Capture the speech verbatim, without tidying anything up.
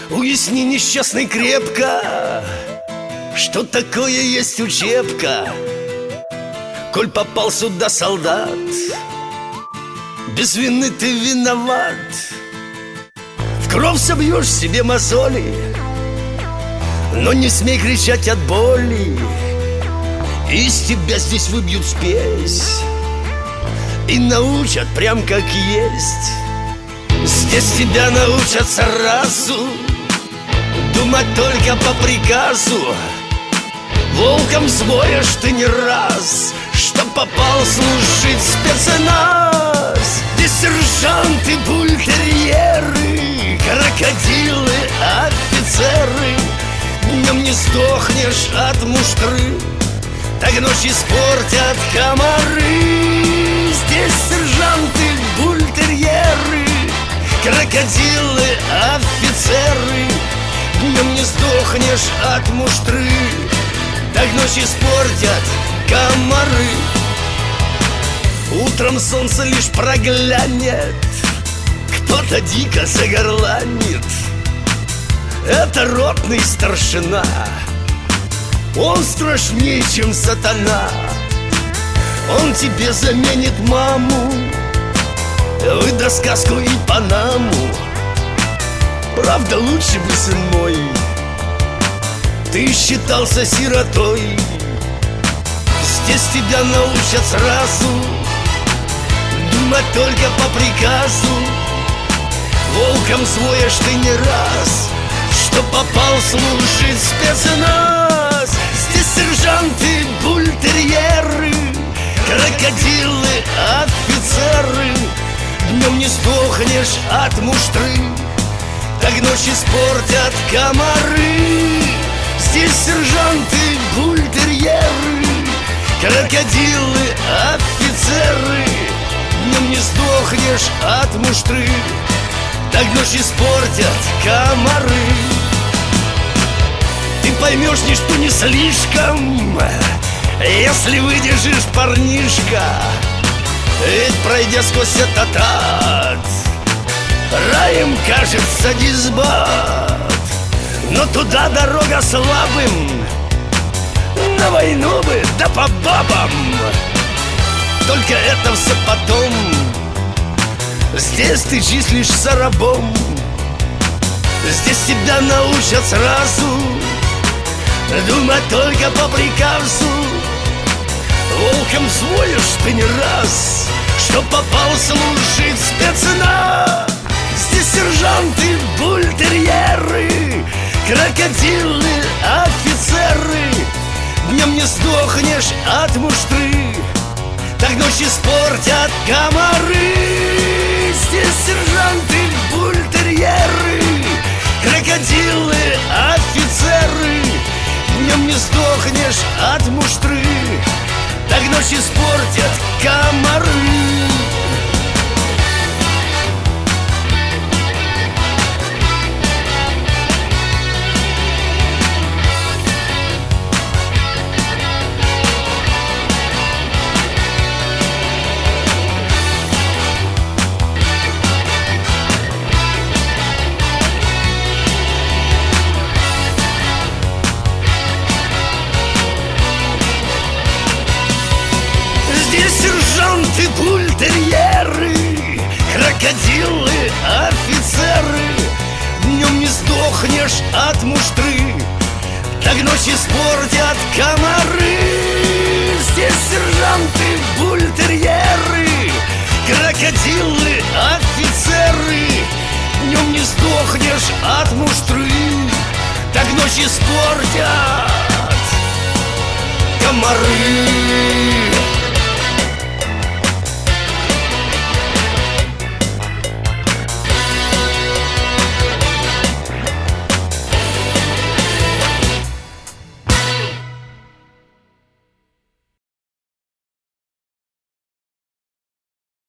Уясни, несчастный, крепко, что такое есть учебка. Коль попал сюда солдат, без вины ты виноват. В кровь собьешь себе мозоли, но не смей кричать от боли. Из тебя здесь выбьют спесь и научат прям как есть. Здесь тебя научат сразу думать только по приказу. Волком взвоешь ты не раз, что попал служить в спецназ. Здесь сержанты, бультерьеры, крокодилы, офицеры. Днем не сдохнешь от муштры, так ночь испортят комары. Здесь сержанты, бультерьеры, крокодилы, офицеры. Днем не сдохнешь от муштры, так ночь испортят комары. Утром солнце лишь проглянет, кто-то дико загорланит. Это ротный старшина, он страшнее, чем сатана. Он тебе заменит маму, выдаст сказку и панаму. Правда, лучше бы, сын мой, ты считался сиротой. Здесь тебя научат сразу думать только по приказу. Волком своешь ты не раз, что попал служить в спецназ. Здесь сержанты, бультерьеры, крокодилы, офицеры. Днем не сдохнешь от муштры, так ночь испортят комары. Здесь сержанты, бультерьеры, крокодилы, офицеры. Днем не сдохнешь от муштры, так ночь испортят комары. Ты поймешь, ничто не слишком, если выдержишь, парнишка. Ведь пройдя сквозь этот ад, раем кажется дисбат. Но туда дорога слабым, на войну бы, да по бабам. Только это все потом, здесь ты числишься рабом. Здесь тебя научат сразу думать только по приказу. Волком взвоишь ты не раз, что попал служить в спецназ. Здесь сержанты, бультерьеры, крокодилы, офицеры. Днем не сдохнешь от муштры, так ночь испортят комары. Здесь сержанты, бультерьеры, крокодилы, офицеры. Днем не сдохнешь от муштры, так ночь испортят комары. Здесь сержанты, бультерьеры, крокодилы, офицеры. Днем не сдохнешь от муштры, так ночь испортят комары. Здесь сержанты, бультерьеры, крокодилы, офицеры. Днем не сдохнешь от муштры, так ночь испортят комары.